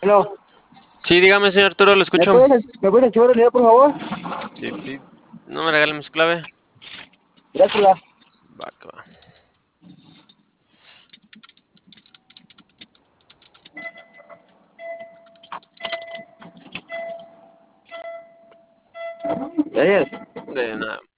Hello. Sí, dígame, señor Arturo, lo ¿Me escucho. puedes activar el video, por favor? Sí, sí. No me regalen su clave. Gracias. Va, que va. Daniel, De nada.